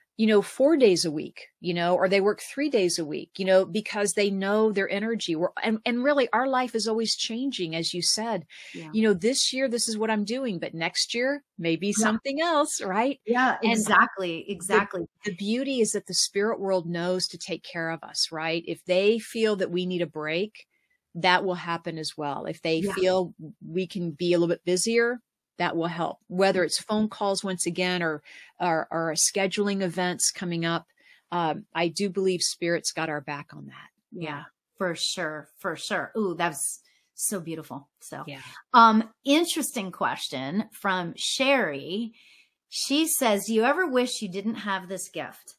4 days a week, or they work 3 days a week, because they know their energy. And really our life is always changing, as you said. This year, this is what I'm doing, but next year, maybe something else, right? Yeah, exactly. The beauty is that the spirit world knows to take care of us, right? If they feel that we need a break, that will happen as well. If they feel we can be a little bit busier, that will help. Whether it's phone calls once again or scheduling events coming up, I do believe Spirit's got our back on that. Yeah, for sure. Ooh, that's so beautiful. So, interesting question from Sherry. She says, "Do you ever wish you didn't have this gift?"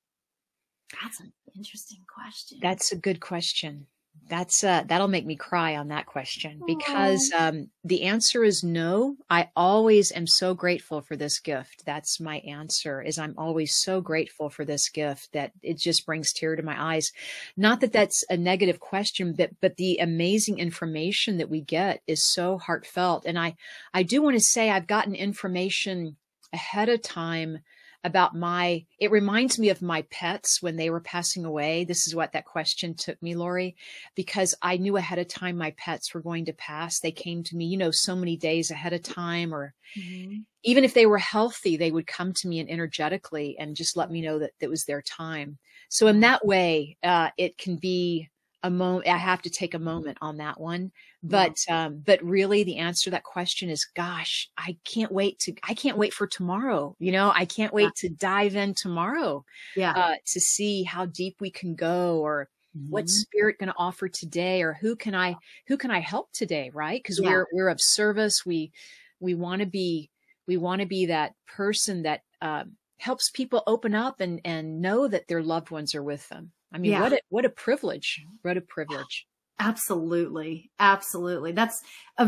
That's an interesting question. That's a good question. That'll make me cry on that question because the answer is no. I always am so grateful for this gift. That's my answer, is I'm always so grateful for this gift that it just brings tear to my eyes. Not that that's a negative question, but the amazing information that we get is so heartfelt. And I do want to say I've gotten information ahead of time about it reminds me of my pets when they were passing away. This is what that question took me, Lori, because I knew ahead of time my pets were going to pass. They came to me, so many days ahead of time, or even if they were healthy, they would come to me and energetically and just let me know that it was their time. So in that way, it can be a moment. I have to take a moment on that one. But really the answer to that question is, gosh, I can't wait for tomorrow. I can't wait to dive in tomorrow, to see how deep we can go, or what Spirit going to offer today, or who can I help today? Right. Cause we're of service. We want to be that person that, helps people open up and know that their loved ones are with them. I mean, what a privilege. What a privilege. Absolutely. That's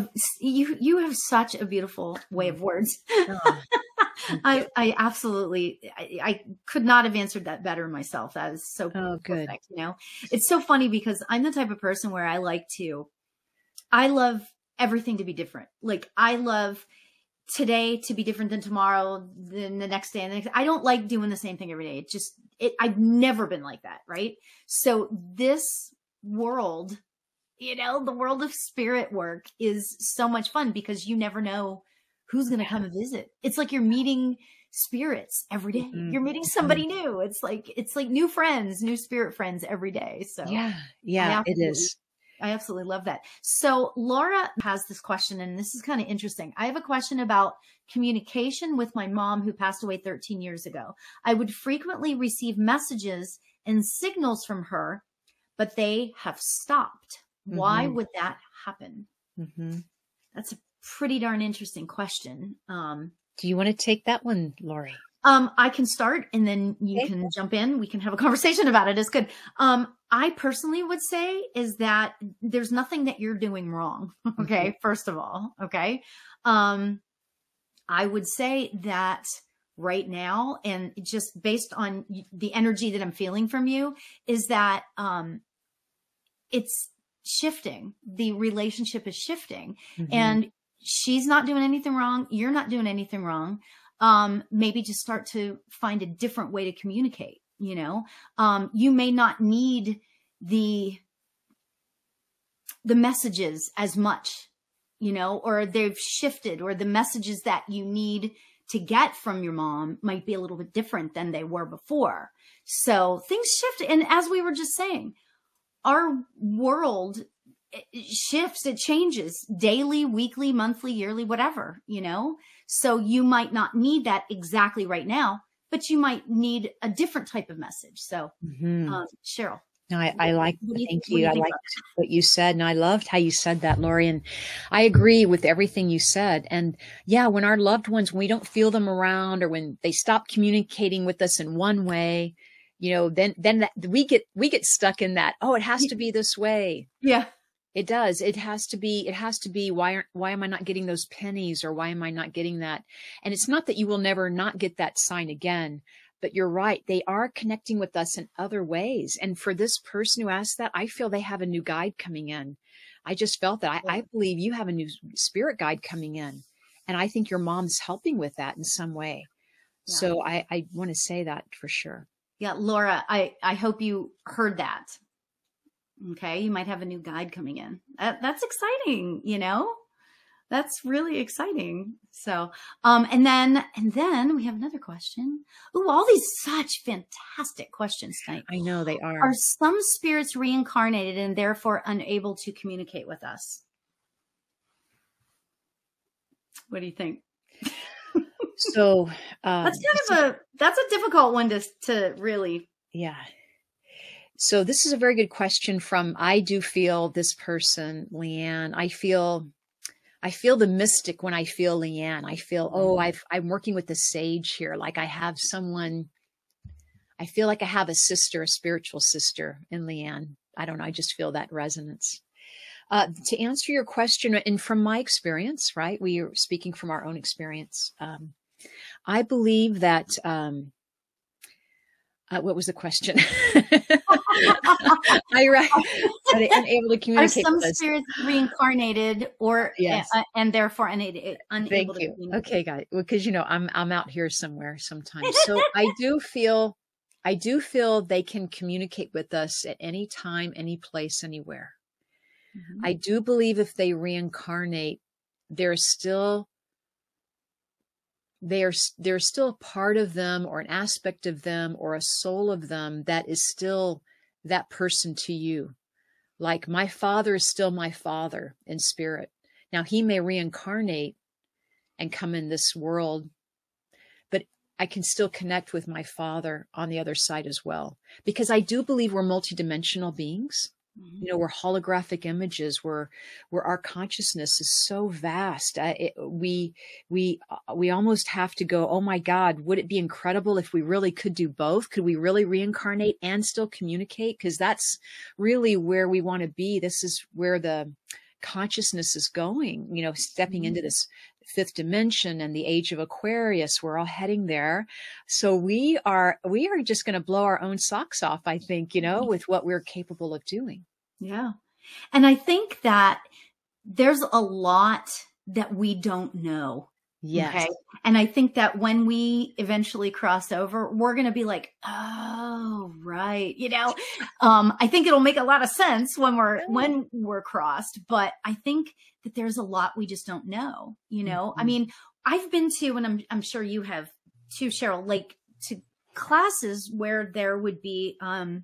you have such a beautiful way of words. I absolutely, I could not have answered that better myself. That is so good. Perfect, It's so funny because I'm the type of person where I love everything to be different. Like I love today to be different than tomorrow, then the next day and the next. I don't like doing the same thing every day. I've never been like that. Right. So this world, the world of spirit work is so much fun because you never know who's going to come and visit. It's like you're meeting spirits every day. You're meeting somebody new. It's like new friends, new spirit friends every day. So yeah, it is. I absolutely love that. So Laura has this question, and this is kind of interesting. I have a question about communication with my mom who passed away 13 years ago. I would frequently receive messages and signals from her, but they have stopped. Why would that happen? That's a pretty darn interesting question. Do you want to take that one, Lori? I can start and then you can jump in. We can have a conversation about it. It's good. I personally would say is that there's nothing that you're doing wrong. Okay. First of all. Okay. I would say that right now, and just based on the energy that I'm feeling from you, is that, it's shifting. The relationship is shifting and she's not doing anything wrong. You're not doing anything wrong. Maybe just start to find a different way to communicate, you know. You may not need the messages as much, you know, or they've shifted, or the messages that you need to get from your mom might be a little bit different than they were before. So things shift. And as we were just saying, our world shifts, it changes daily, weekly, monthly, yearly, whatever, you know? So you might not need that exactly right now, but you might need a different type of message. So, Cheryl. No, I like, thank you. I liked what you said. And I loved how you said that, Lori. And I agree with everything you said. And yeah, when our loved ones, when we don't feel them around, or when they stop communicating with us in one way, you know, then we get stuck in that. Oh, it has to be this way. Yeah. It does. It has to be, why am I not getting those pennies, or why am I not getting that? And it's not that you will never not get that sign again, but you're right. They are connecting with us in other ways. And for this person who asked that, I feel they have a new guide coming in. I just felt that. I believe you have a new spirit guide coming in. And I think your mom's helping with that in some way. Yeah. So I want to say that for sure. Yeah, Laura, I hope you heard that. Okay. You might have a new guide coming in. That's exciting. You know, that's really exciting. So, and then we have another question. Ooh, all these such fantastic questions tonight. I know they are. Are some spirits reincarnated and therefore unable to communicate with us? What do you think? So, that's a difficult one to really. Yeah. So this is a very good question from, I do feel this person, Leanne. I feel the mystic when I feel Leanne. I feel, I'm working with the sage here. Like I have someone, I feel like I have a sister, a spiritual sister in Leanne. I don't know. I just feel that resonance. To answer your question, and from my experience, right? We are speaking from our own experience. I believe that, what was the question? Are they unable to communicate? Are some spirits reincarnated, or yes, and therefore unable Thank to you. communicate? Okay, got it. Well, because you know I'm out here somewhere sometimes, so I do feel they can communicate with us at any time, any place, anywhere. I do believe if they reincarnate, there's still a part of them, or an aspect of them, or a soul of them that is still that person to you. Like my father is still my father in spirit. Now he may reincarnate and come in this world, but I can still connect with my father on the other side as well, because I do believe we're multidimensional beings. You know, we're holographic images, where our consciousness is so vast. We almost have to go, oh my God, would it be incredible if we really could do both? Could we really reincarnate and still communicate? Because that's really where we want to be. This is where the consciousness is going, you know, stepping into this fifth dimension and the age of Aquarius. We're all heading there. So we are just going to blow our own socks off, I think, you know, with what we're capable of doing. Yeah. And I think that there's a lot that we don't know. Yes. Okay? And I think that when we eventually cross over, we're going to be like, oh, right. You know, I think it'll make a lot of sense when we're crossed, but I think that there's a lot we just don't know, you know. I mean, I've been to, and I'm sure you have too, Cheryl, like to classes where there would be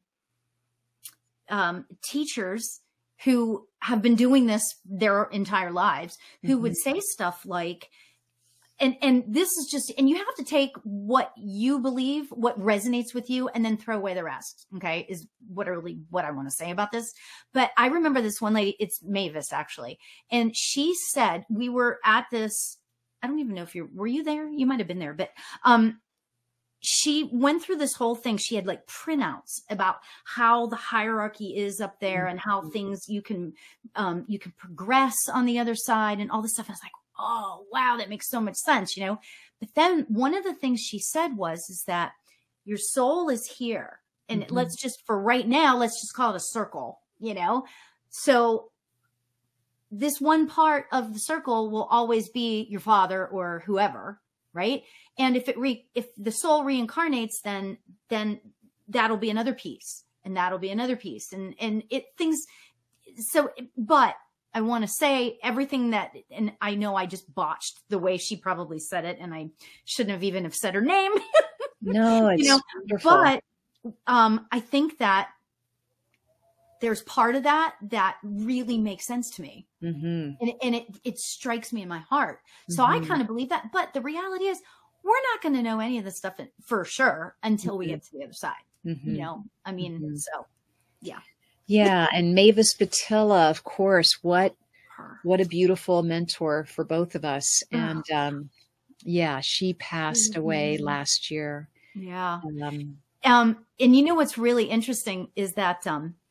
teachers who have been doing this their entire lives, who would say stuff like, and this is just, and you have to take what you believe, what resonates with you, and then throw away the rest. Okay. Is what I want to say about this. But I remember this one lady, it's Mavis actually. And she said, we were at this, I don't even know if were you there? You might've been there, but, she went through this whole thing. She had like printouts about how the hierarchy is up there and how things you can progress on the other side and all this stuff. I was like, oh, wow, that makes so much sense, you know? But then one of the things she said is that your soul is here. And let's just, for right now, let's just call it a circle, you know? So this one part of the circle will always be your father or whoever, right? And if the soul reincarnates, then that'll be another piece, and that'll be another piece, and things. So, but I want to say everything that, and I know I just botched the way she probably said it, and I shouldn't have even have said her name. No, it's wonderful. But I think that there's part of that really makes sense to me, and it strikes me in my heart. So I kind of believe that. But the reality is, we're not going to know any of this stuff for sure until we get to the other side. You know, I mean, so yeah. Yeah. And Mavis Batilla, of course, what a beautiful mentor for both of us. And, yeah, she passed away last year. Yeah. And you know, what's really interesting is that,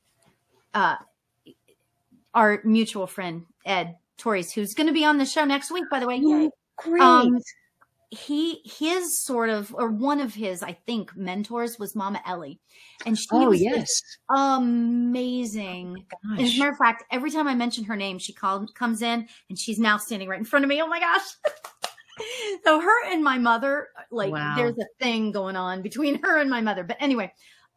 our mutual friend, Ed Torres, who's going to be on the show next week, by the way. Oh, great. His sort of, or one of his, I think, mentors was Mama Ellie. And she was amazing. Oh, as a matter of fact, every time I mention her name, she comes in, and she's now standing right in front of me. Oh my gosh. So her and my mother, like, there's a thing going on between her and my mother. But anyway,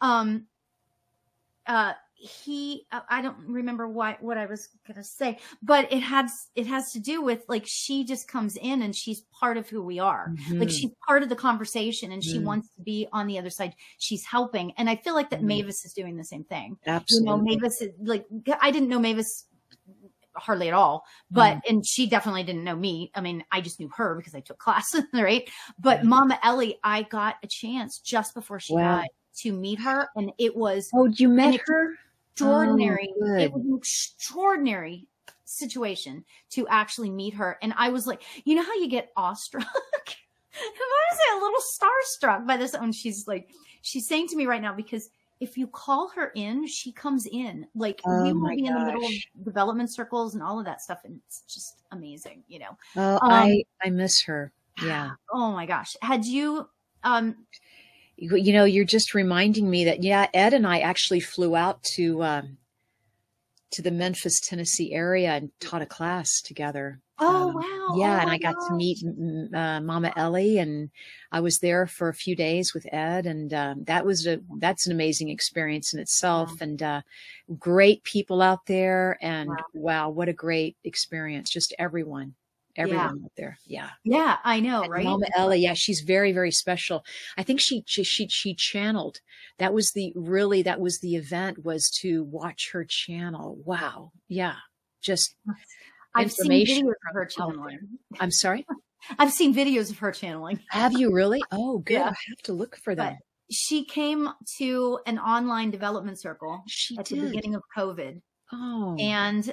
I don't remember what I was going to say, but it has to do with, like, she just comes in and she's part of who we are. Like, she's part of the conversation, and she wants to be on the other side. She's helping. And I feel like that Mavis is doing the same thing. Absolutely. You know, Mavis is like, I didn't know Mavis hardly at all, but, and she definitely didn't know me. I mean, I just knew her because I took classes, right? But Mama Ellie, I got a chance just before she died to meet her. And it was, you met her? Extraordinary. It was an extraordinary situation to actually meet her. And I was like, you know how you get awestruck? I was a little starstruck by this. And she's saying to me right now, because if you call her in, she comes in. Like, we will be in the middle of development circles and all of that stuff. And it's just amazing, you know. Oh, I miss her. Yeah. Oh my gosh. Had you, you know, you're just reminding me that, Ed and I actually flew out to the Memphis, Tennessee area and taught a class together. Oh, wow. Yeah. And I got to meet Mama Ellie, and I was there for a few days with Ed. And that's an amazing experience in itself. And great people out there. And wow, what a great experience. Just everyone out there. Yeah. Yeah, I know. And right. Mama Ella. Yeah. She's very, very special. I think she channeled. That was the event, was to watch her channel. Wow. Yeah. Just I've seen videos of her channeling. I'm sorry. I've seen videos of her channeling. Have you really? Oh, good. Yeah. I have to look for them. But she came to an online development circle at the beginning of COVID. Oh. And,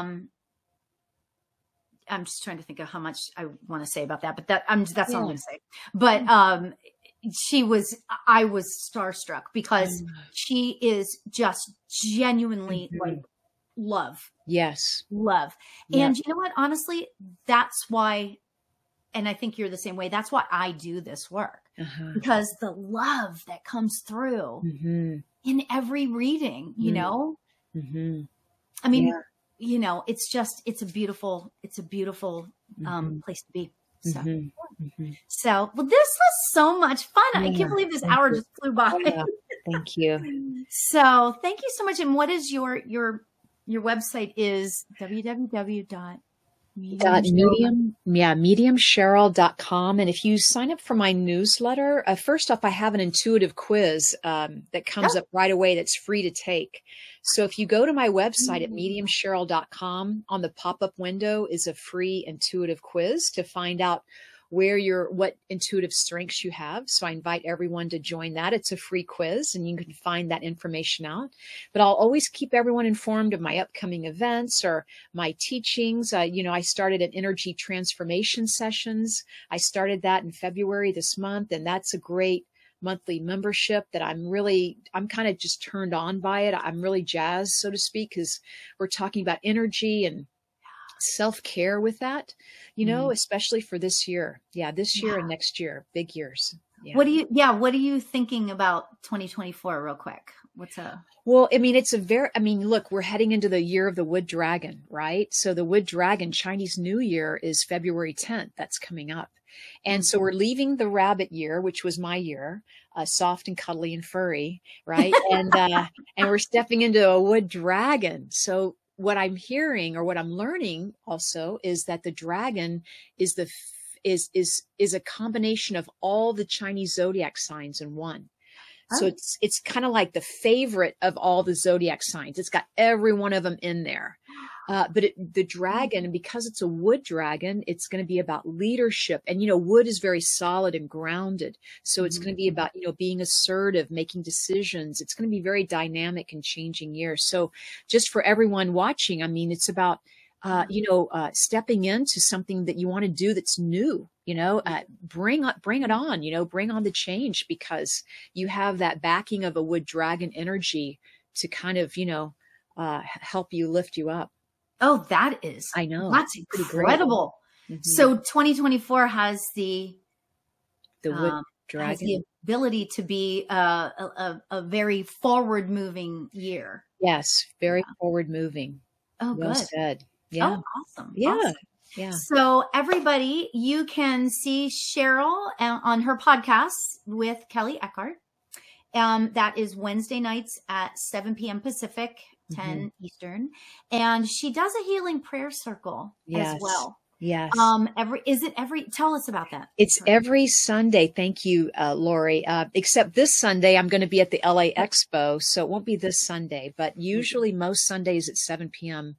I'm just trying to think of how much I want to say about that, but that's all I'm going to say. But, I was starstruck because she is just genuinely like love. Yes. Love. And you know what? Honestly, that's why, and I think you're the same way. That's why I do this work, because the love that comes through in every reading, you know, I mean, you know, it's a beautiful place to be. So, well, this was so much fun. I can't believe this hour just flew by. Yeah. Thank you. So thank you so much. And what is your website is www. Mediumcheryl.com. And if you sign up for my newsletter, first off, I have an intuitive quiz that comes up right away that's free to take. So if you go to my website at mediumcheryl.com, on the pop-up window is a free intuitive quiz to find out what intuitive strengths you have. So I invite everyone to join that. It's a free quiz and you can find that information out. But I'll always keep everyone informed of my upcoming events or my teachings. I started an energy transformation sessions. I started that in February this month, and that's a great monthly membership that I'm kind of just turned on by it. I'm really jazzed, so to speak, because we're talking about energy and self-care with that, especially for this year. Yeah. This year and next year, big years. Yeah. What are you thinking about 2024 real quick? Well, I mean, look, we're heading into the year of the wood dragon, right? So the wood dragon Chinese New Year is February 10th. That's coming up. And so we're leaving the rabbit year, which was my year, soft and cuddly and furry, right? And we're stepping into a wood dragon. So what I'm hearing or what I'm learning also is that the dragon is a combination of all the Chinese zodiac signs in one. So it's kind of like the favorite of all the zodiac signs. It's got every one of them in there. But the dragon, because it's a wood dragon, it's going to be about leadership. And, wood is very solid and grounded. So it's going to be about, being assertive, making decisions. It's going to be very dynamic and changing year. So just for everyone watching, I mean, it's about, stepping into something that you want to do that's new, bring it on, bring on the change, because you have that backing of a wood dragon energy to kind of, help you lift you up. Oh, that is, I know. That's incredible. So 2024 has the wood dragon, has the ability to be a very forward moving year. Yes. Very forward moving. Oh, well good. said. Yeah. Oh, awesome. Yeah. Awesome. Yeah. So everybody, you can see Cheryl on her podcast with Kelly Eckhart. That is Wednesday nights at 7 p.m. Pacific, 10 Eastern. And she does a healing prayer circle as well. Yes. Tell us about that. It's every Sunday. Thank you, Lori. Except this Sunday, I'm going to be at the LA Expo. So it won't be this Sunday, but usually most Sundays at 6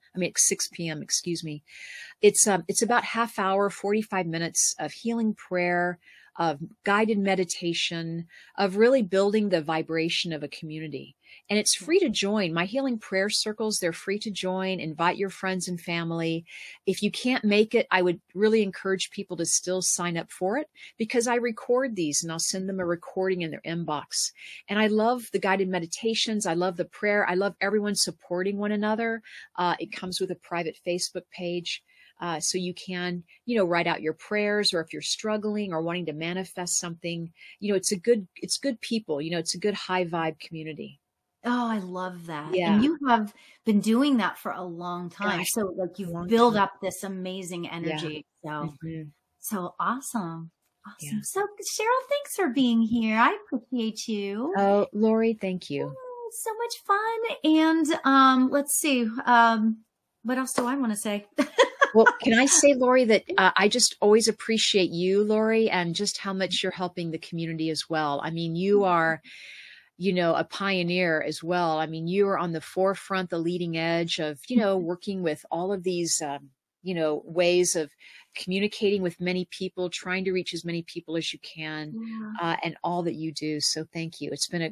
p.m., excuse me. It's about half hour, 45 minutes of healing prayer, of guided meditation, of really building the vibration of a community. And it's free to join. My healing prayer circles, they're free to join. Invite your friends and family. If you can't make it, I would really encourage people to still sign up for it, because I record these and I'll send them a recording in their inbox. And I love the guided meditations. I love the prayer. I love everyone supporting one another. It comes with a private Facebook page. So you can, write out your prayers, or if you're struggling or wanting to manifest something, it's good people, it's a good high vibe community. Oh, I love that. Yeah. And you have been doing that for a long time. Gosh, so you've built up this amazing energy. Yeah. So awesome. Yeah. So Cheryl, thanks for being here. I appreciate you. Oh, Lori, thank you. So much fun. And let's see. What else do I want to say? Well, can I say, Lori, that I just always appreciate you, Lori, and just how much you're helping the community as well. I mean, you are, a pioneer as well. I mean, you are on the forefront, the leading edge of, working with all of these, ways of communicating with many people, trying to reach as many people as you can, and all that you do. So thank you. It's been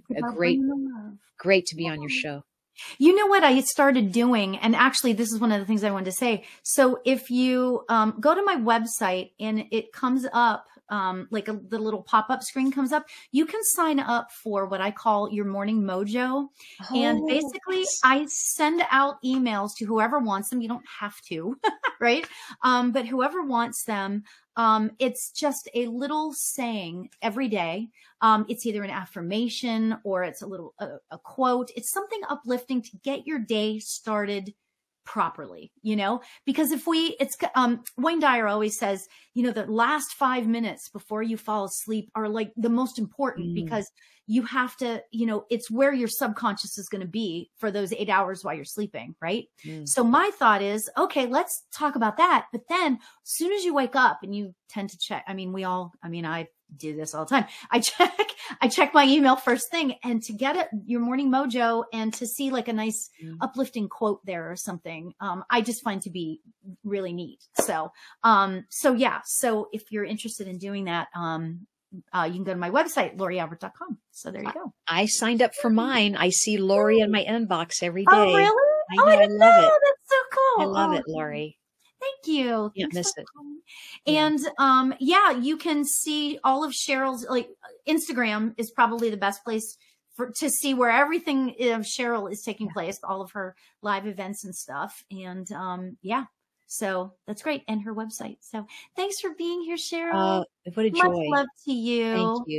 a great to be on your show. You know what I started doing, and actually this is one of the things I wanted to say. So if you go to my website and it comes up, the little pop-up screen comes up, you can sign up for what I call your morning mojo. And basically I send out emails to whoever wants them. You don't have to, right? But whoever wants them, it's just a little saying every day. It's either an affirmation or it's a quote. It's something uplifting to get your day started properly, because if Wayne Dyer always says, the last 5 minutes before you fall asleep are like the most important, because you have to, it's where your subconscious is going to be for those 8 hours while you're sleeping. Right. So my thought is, okay, let's talk about that. But then as soon as you wake up and you tend to check, I do this all the time. I check my email first thing, and to get your morning mojo and to see like a nice uplifting quote there or something, I just find to be really neat. So yeah. So if you're interested in doing that, you can go to my website, LoriAlbert.com. So there you go. I signed up for mine. I see Lori in my inbox every day. Oh, really? I love it. That's so cool. I love it, Lori. Thank you. Can't miss it. And you can see all of Cheryl's, like, Instagram is probably the best place to see where everything of Cheryl is taking place, all of her live events and stuff. And so that's great. And her website. So thanks for being here, Cheryl. What a joy. Much love to you. Thank you.